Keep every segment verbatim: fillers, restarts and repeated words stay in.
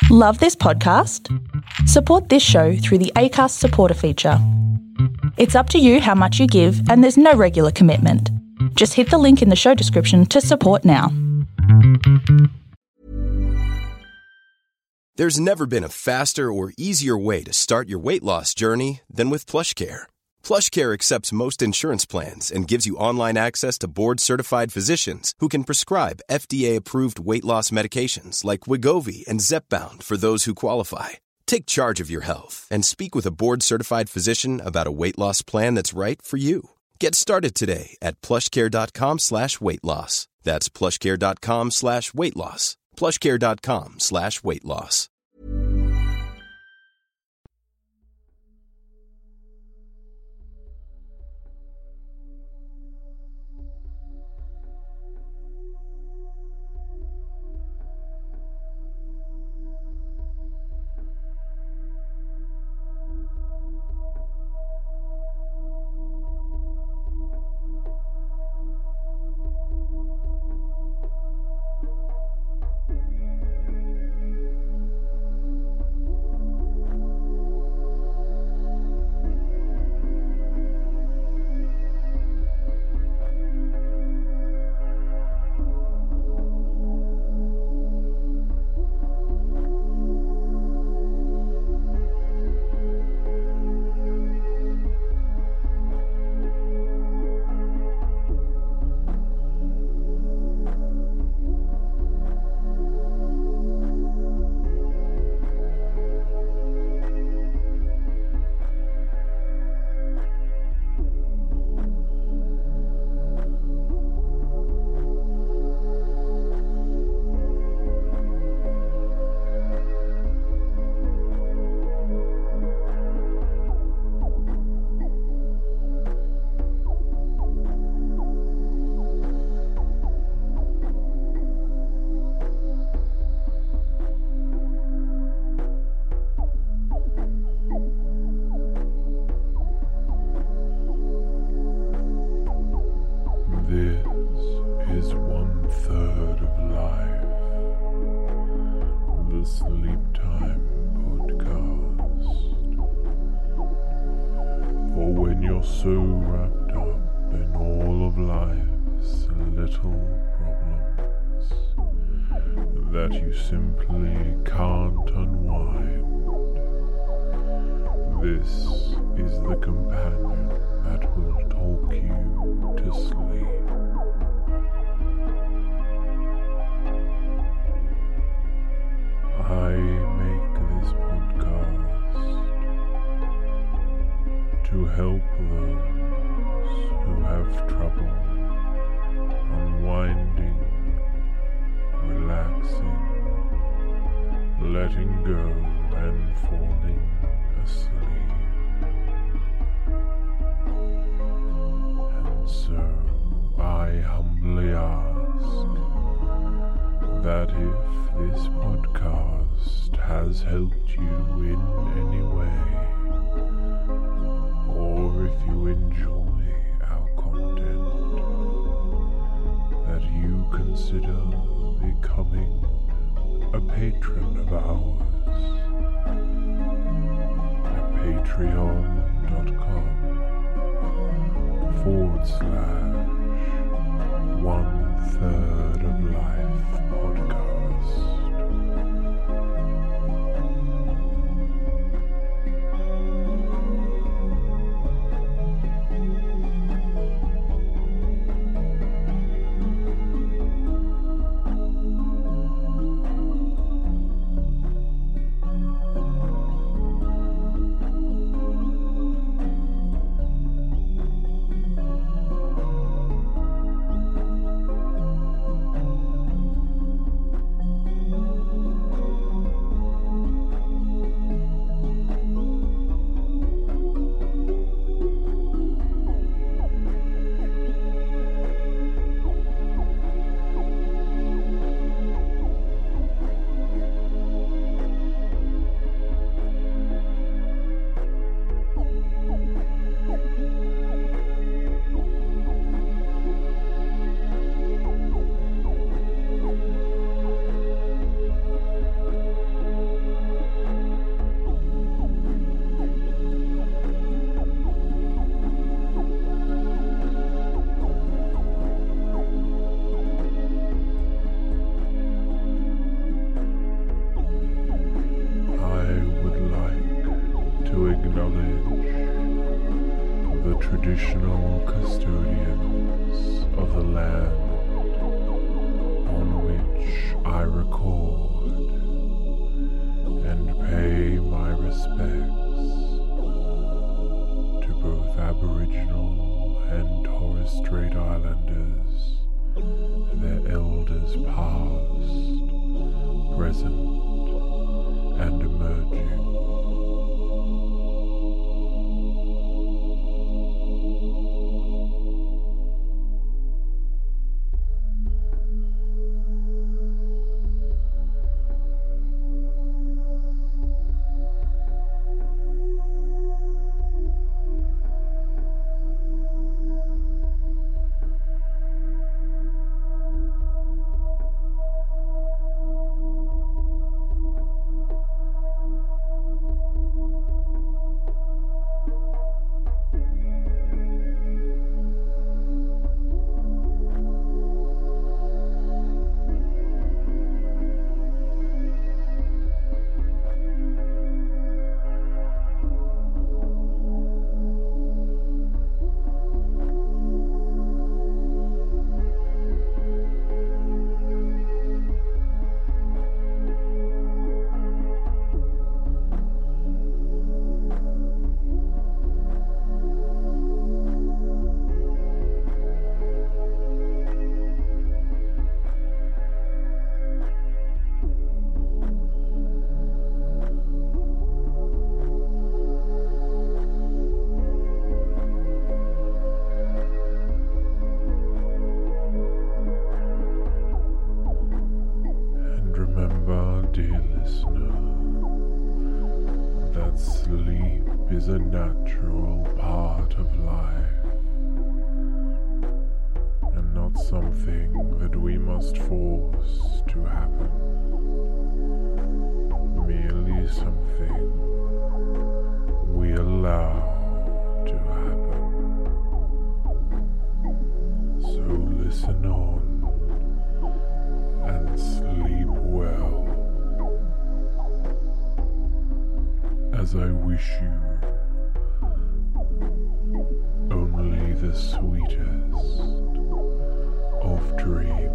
Love this podcast? Support this show through the Acast supporter feature. It's up to you how much you give, and there's no regular commitment. Just hit the link in the show description to support now. There's never been a faster or easier way to start your weight loss journey than with PlushCare. PlushCare accepts most insurance plans and gives you online access to board-certified physicians who can prescribe F D A-approved weight loss medications like Wegovy and Zepbound for those who qualify. Take charge of your health and speak with a board-certified physician about a weight loss plan that's right for you. Get started today at plushcare.com slash weight loss. That's plushcare.com slash weight loss. plushcare.com slash weight loss. So wrapped up in all of life's little problems that you simply can't unwind. This is the companion that will talk you to sleep. I make this podcast to help those who have trouble unwinding, relaxing, letting go and falling asleep. And so I humbly ask that if this podcast has helped you in any way, or if you enjoy our content, that you consider becoming a patron of ours at patreon.com forward slash one third of life podcast. the traditional custodians of the land on which I record and pay my respects to both Aboriginal and Torres Strait Islanders, their elders past, present, and emerging. Is a natural part of life, and not something that we must force to happen, merely something we allow to happen. So listen on and sleep well, as I wish you only the sweetest of dreams.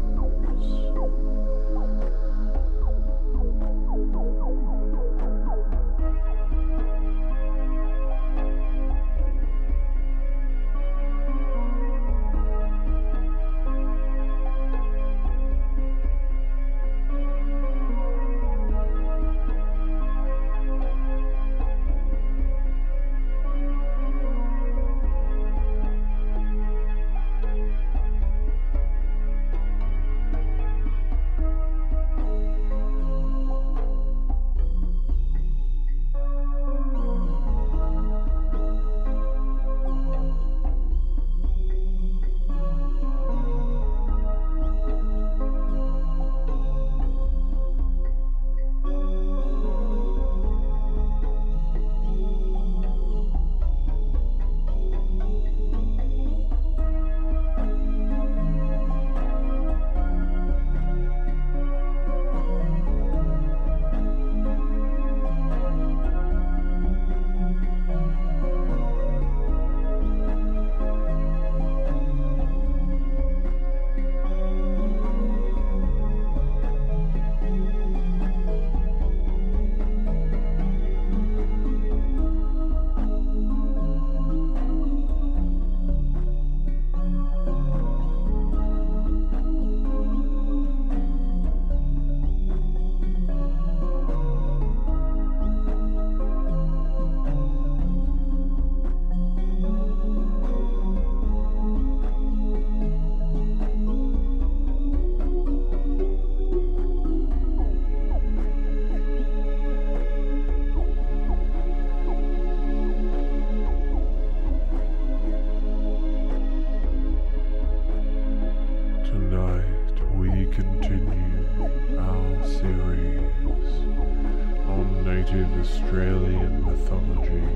Australian mythology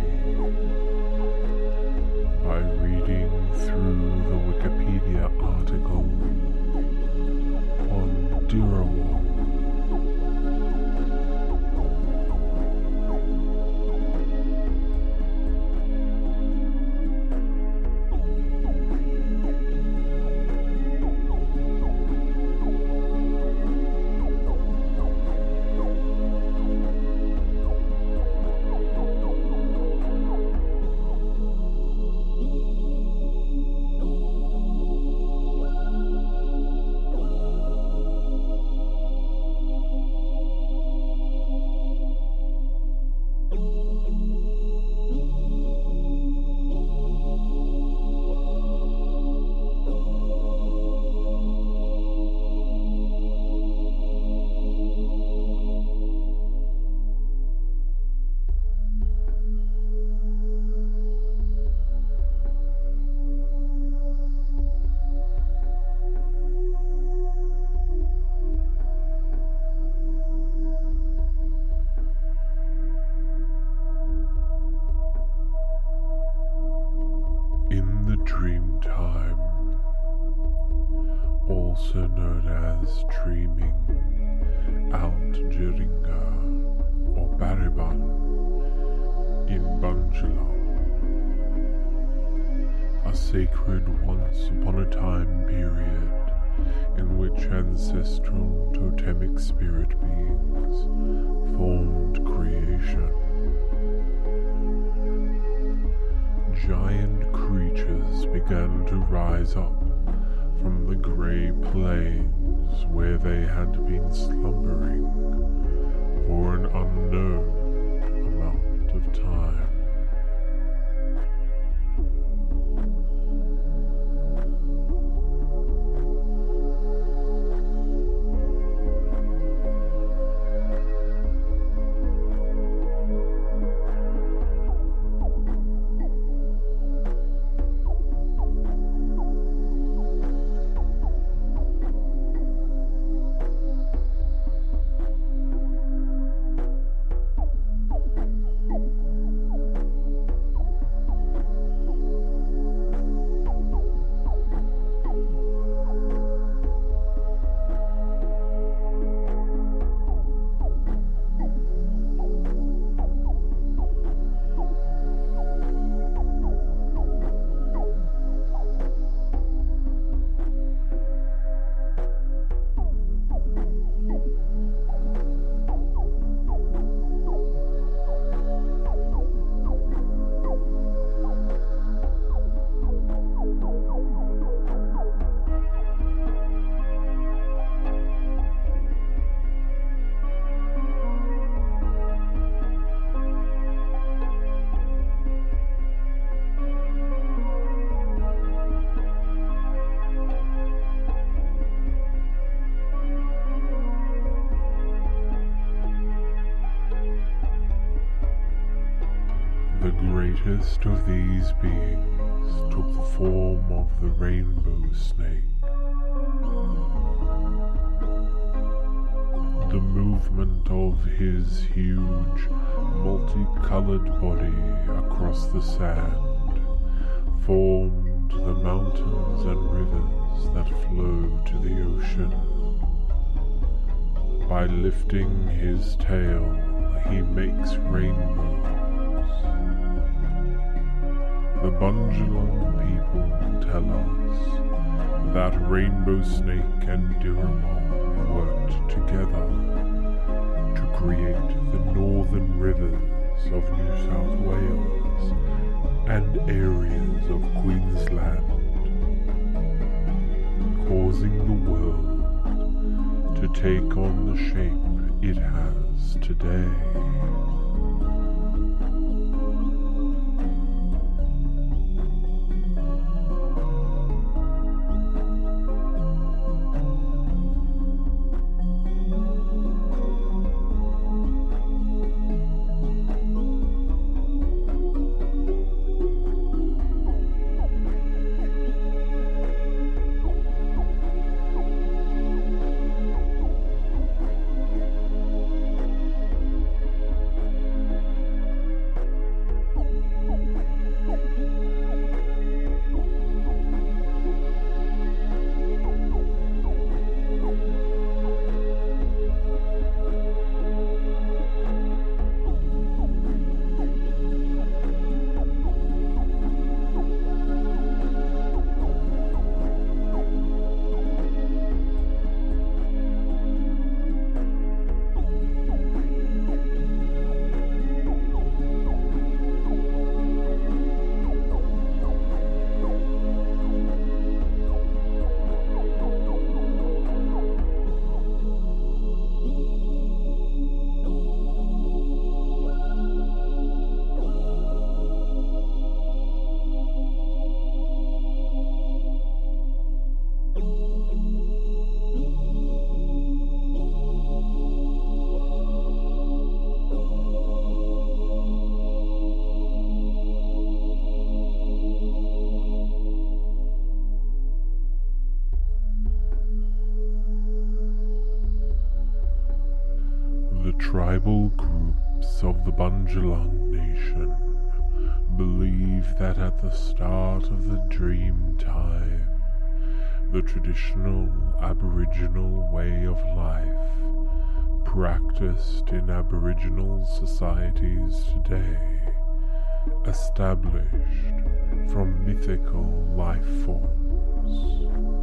by reading through the Wikipedia article on Dirawong. also known as Dreaming Altjeringa or Bariban in Bunjalung, a sacred once upon a time period in which ancestral totemic spirit beings formed creation. Giant creatures began to rise up from the grey plains where they had been slumbering for an unknown amount of time. The greatest of these beings took the form of the rainbow snake. The movement of his huge, multicolored body across the sand formed the mountains and rivers that flow to the ocean. By lifting his tail, he makes rainbows. The Bunjalung people tell us that Rainbow Snake and Dhirmal worked together to create the northern rivers of New South Wales and areas of Queensland, causing the world to take on the shape it has today. Tribal groups of the Bunjalung Nation believe that at the start of the dream time, the traditional Aboriginal way of life practiced in Aboriginal societies today, established from mythical life forms.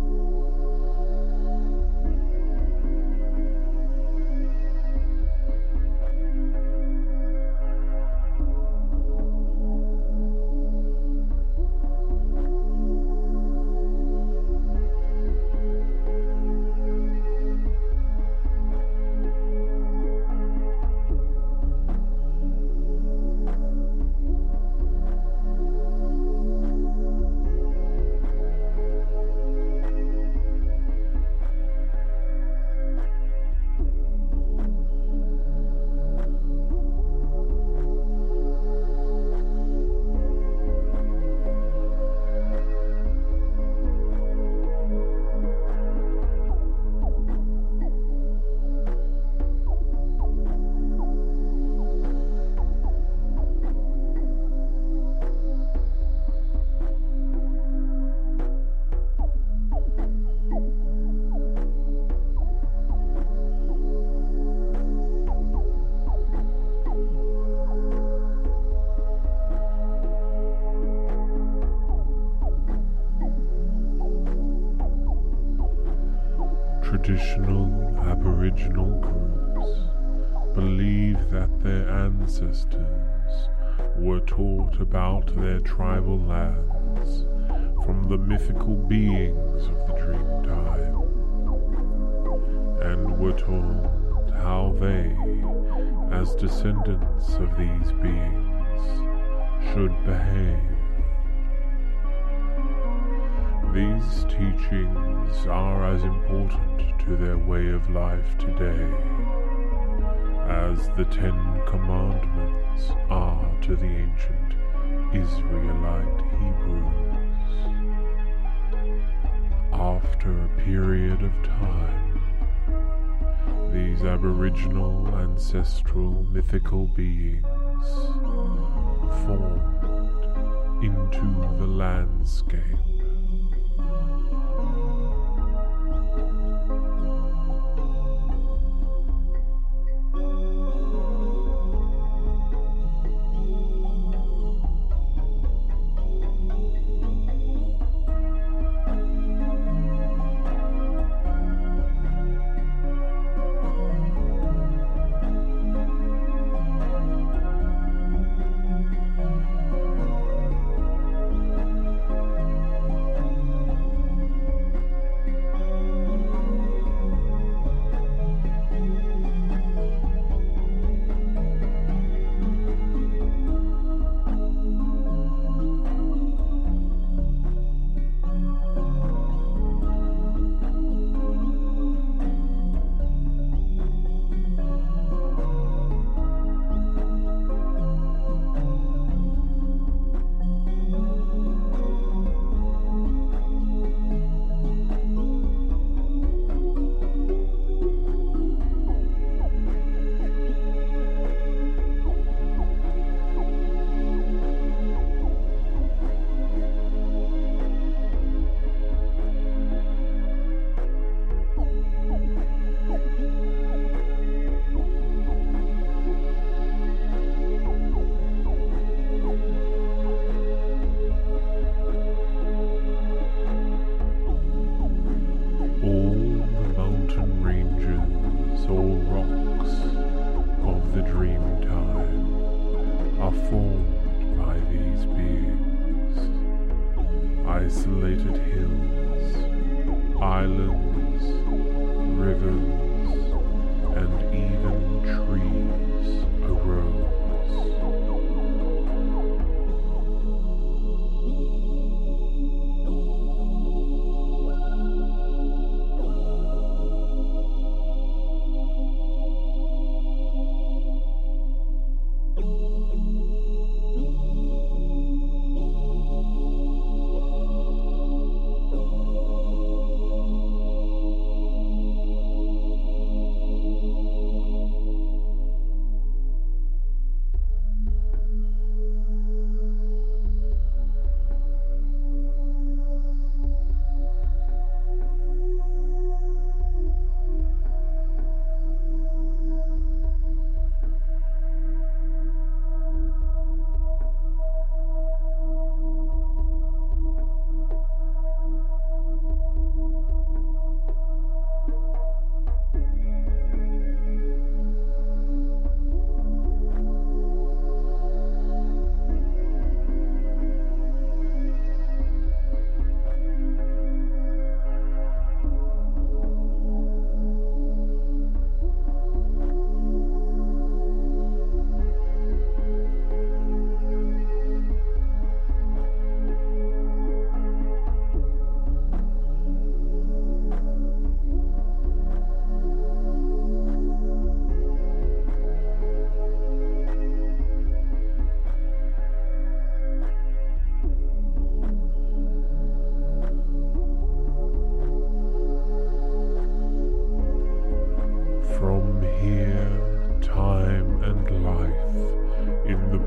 Traditional Aboriginal groups believe that their ancestors were taught about their tribal lands from the mythical beings of the Dreamtime, and were told how they, as descendants of these beings, should behave. These teachings are as important to their way of life today as the Ten Commandments are to the ancient Israelite Hebrews. After a period of time, these Aboriginal ancestral mythical beings formed into the landscape. Isolated hills, islands, rivers, and even trees arose.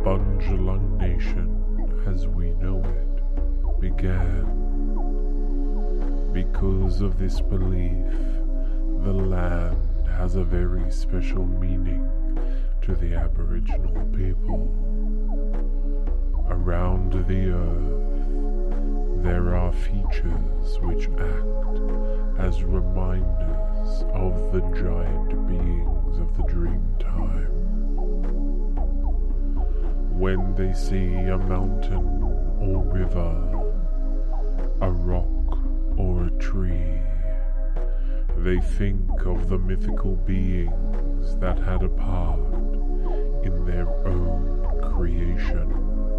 Bundjalung Nation as we know it began. Because of this belief, the land has a very special meaning to the Aboriginal people. Around the earth, there are features which act as reminders of the giant beings of the Dreamtime. When they see a mountain or river, a rock or a tree, they think of the mythical beings that had a part in their own creation.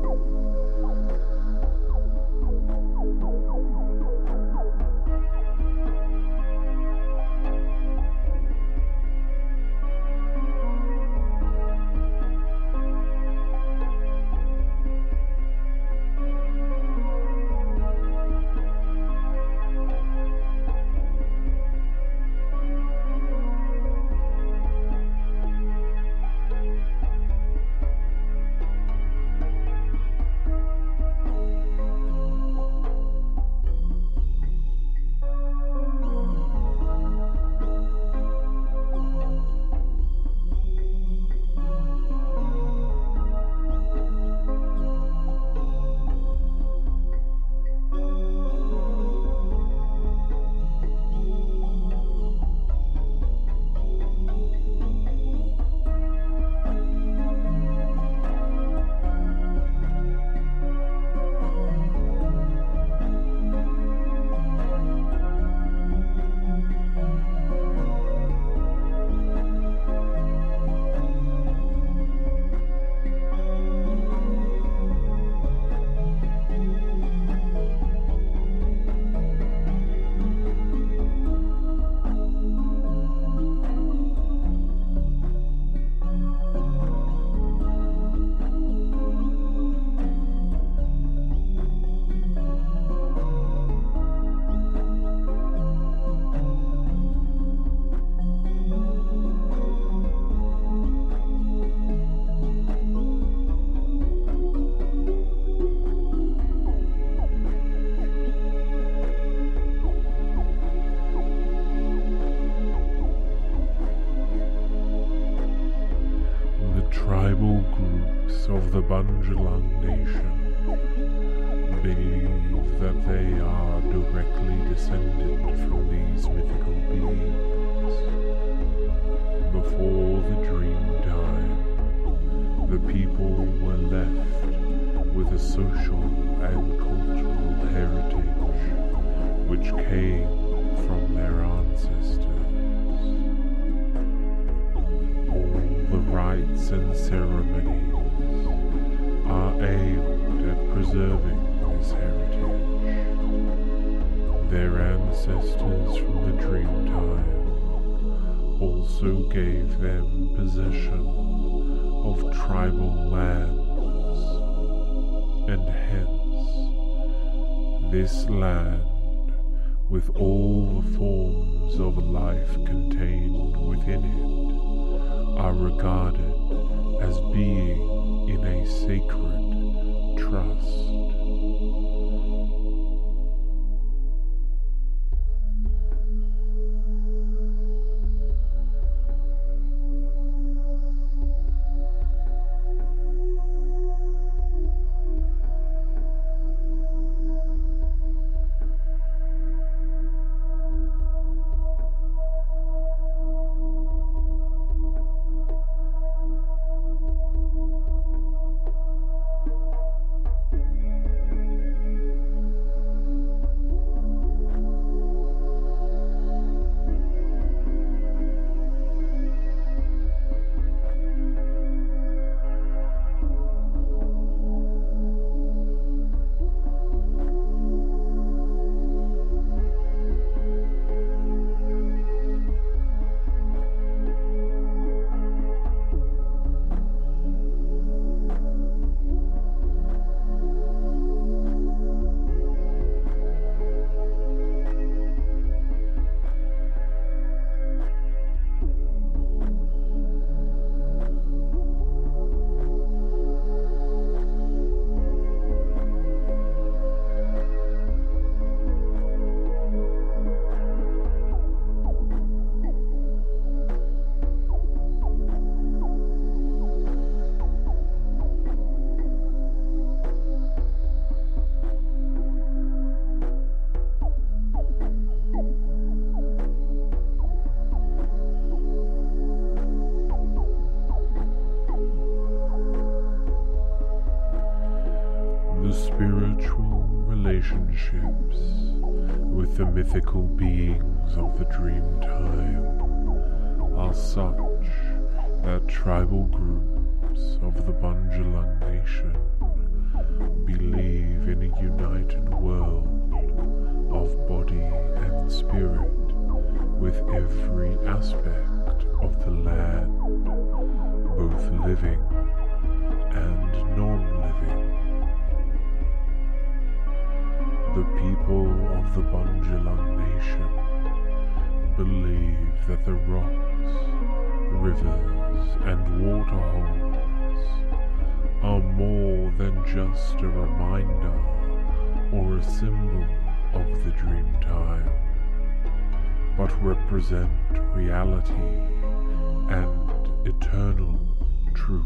Tribal groups of the Bundjalung Nation believe that they are directly descended from these mythical beings. Before the Dreamtime, the people were left with a social and cultural heritage which came from their ancestors. The rites and ceremonies are aimed at preserving this heritage. Their ancestors from the Dreamtime also gave them possession of tribal lands, and hence this land, with all the forms of life contained within it, are regarded as being in a sacred trust. spiritual relationships with the mythical beings of the dream time are such that tribal groups of the Bundjalung Nation believe in a united world of body and spirit with every aspect of the land, both living and non-living. The people of the Bundjalung Nation believe that the rocks, rivers, and waterholes are more than just a reminder or a symbol of the dream time, but represent reality and eternal truth.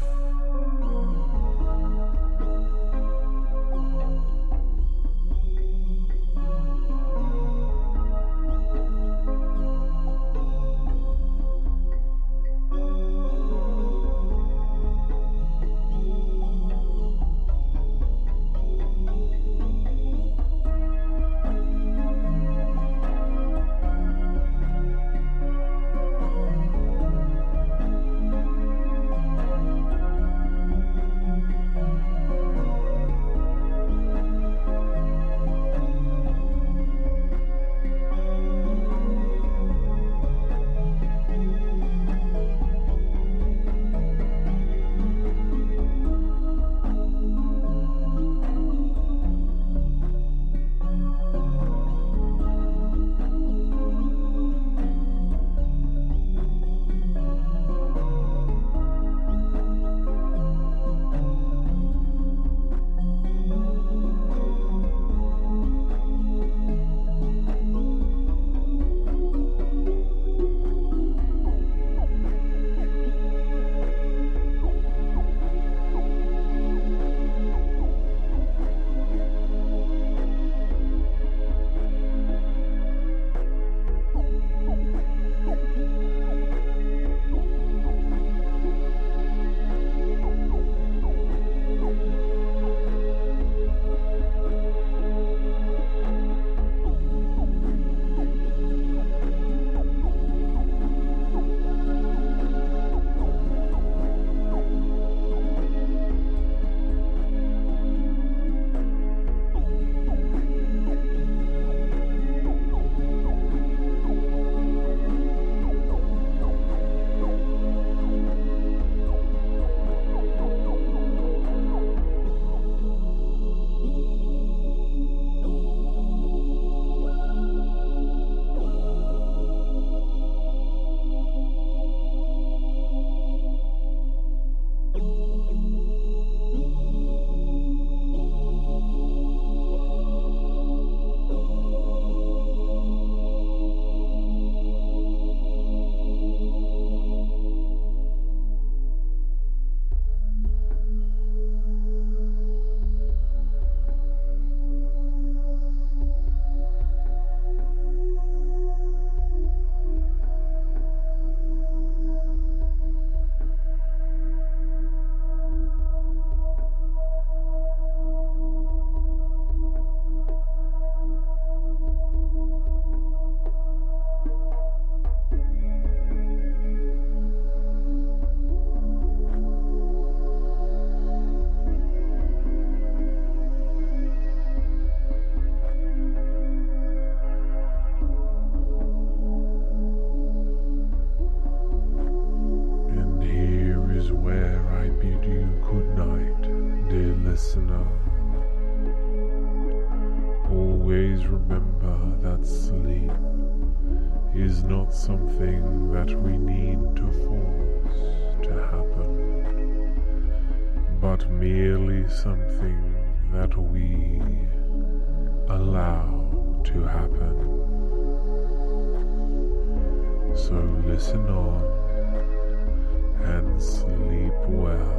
listener, always remember that sleep is not something that we need to force to happen, but merely something that we allow to happen. So listen on and sleep well,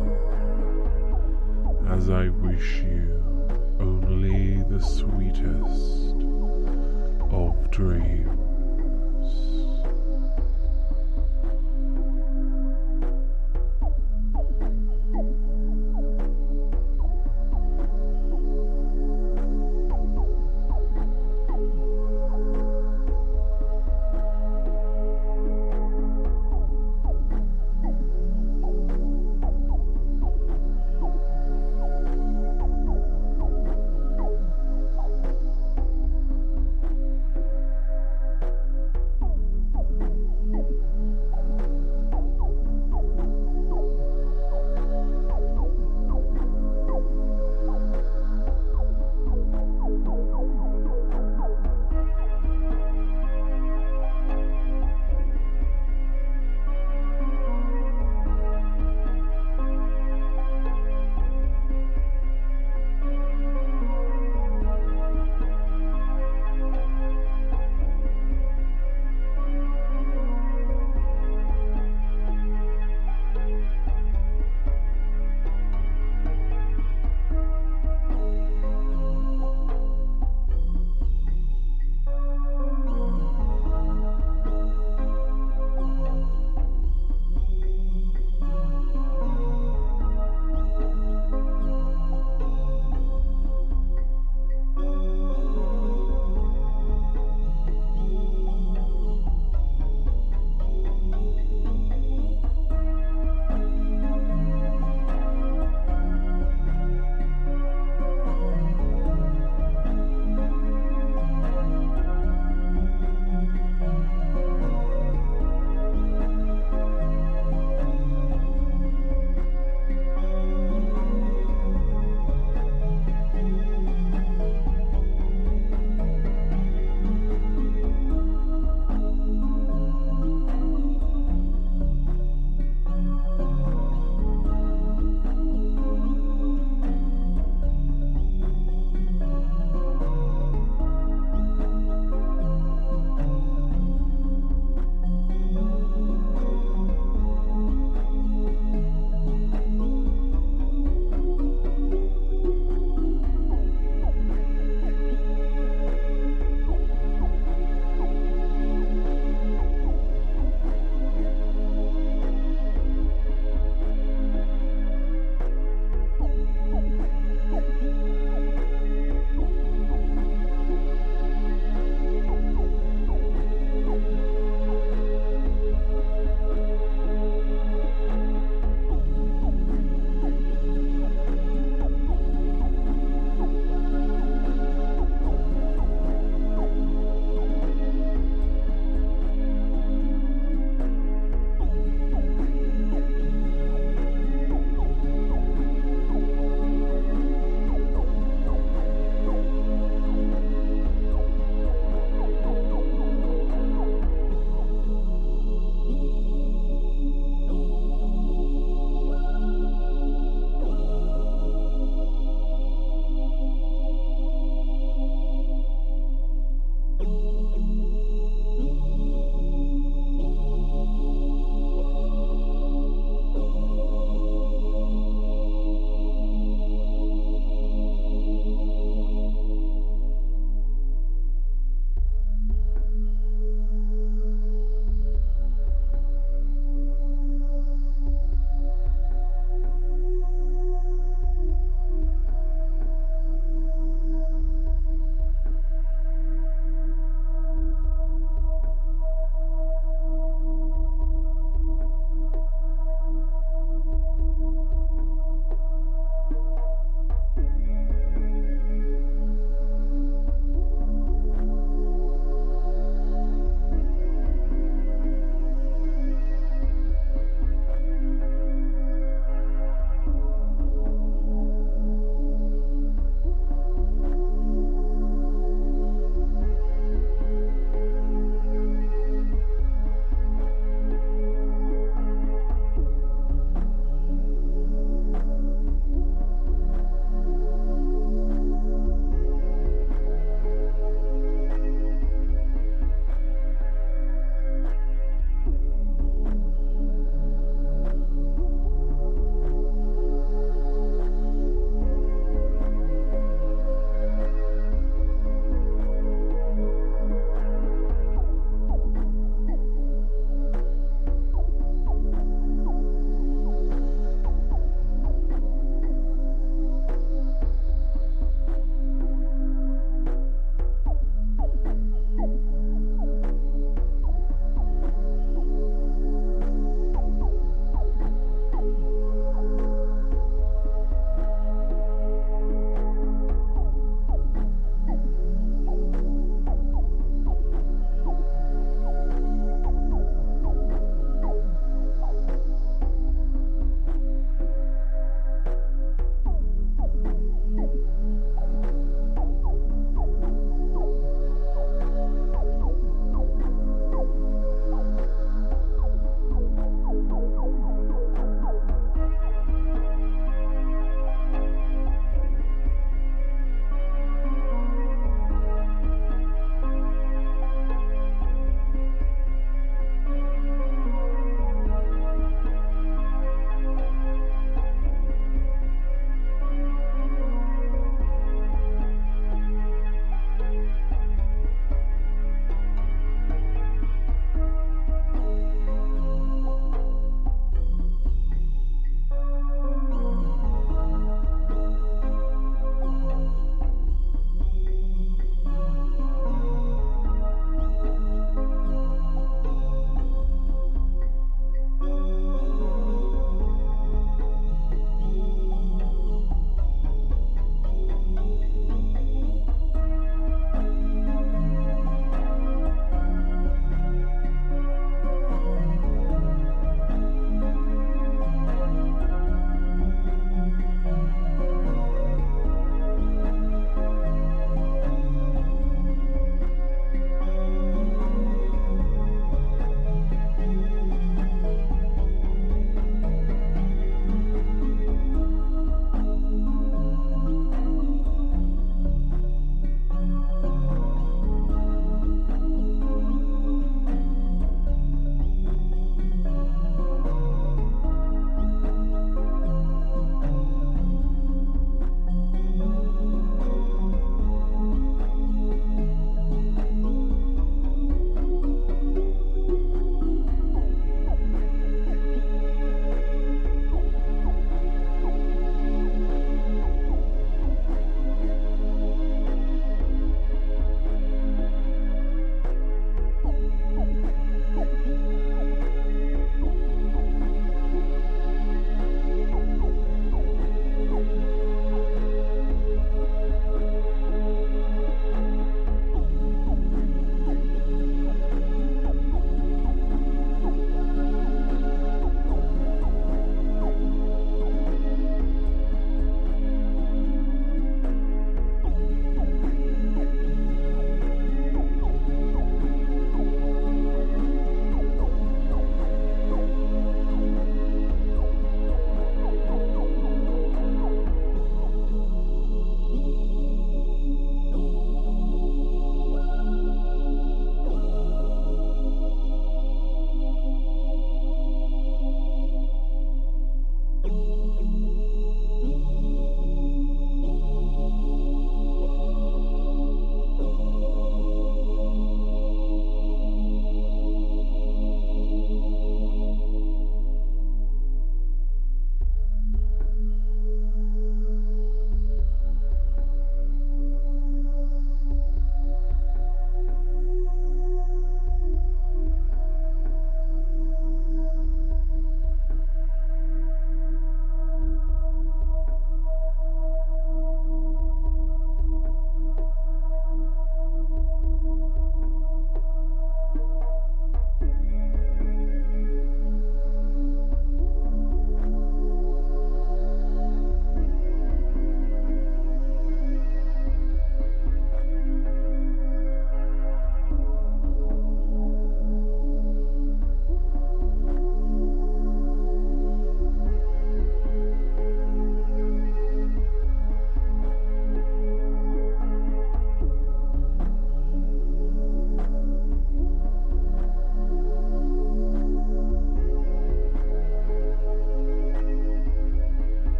as I wish you only the sweetest of dreams.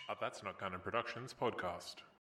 A That's Not Canon Productions podcast.